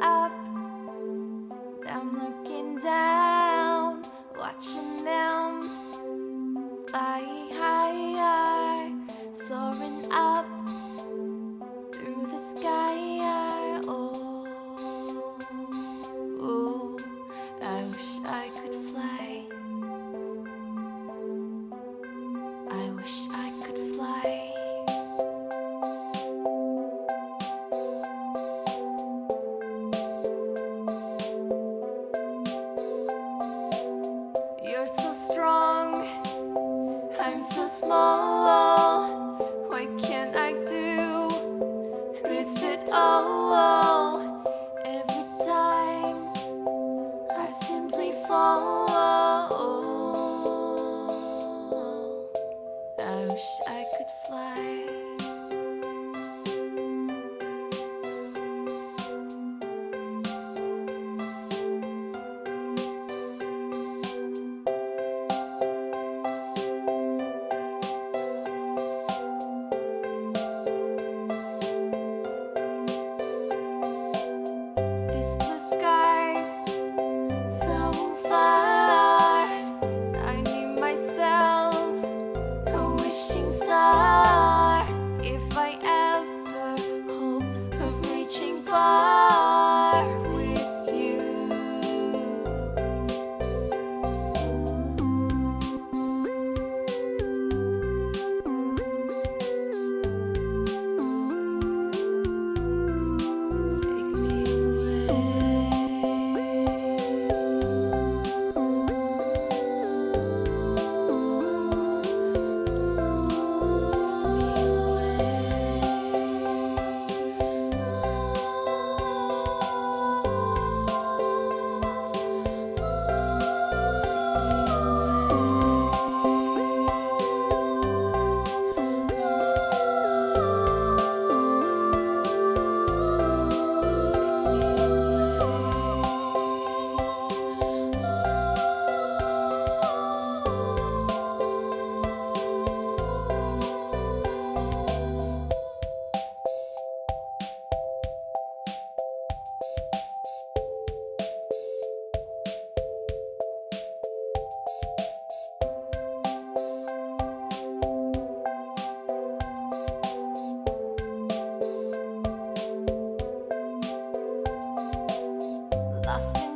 up, I'm looking down, watching them fly higher, soaring up through the sky. Oh, oh, I wish I could fly. I wish I could fly. You're so strong, I'm so small. Why can't I do this at all? Every time I simply fall. I wish I could fly. This blue sky, so far, I need myself a wishing star. If I ever hope of reaching far with you. Take me lost in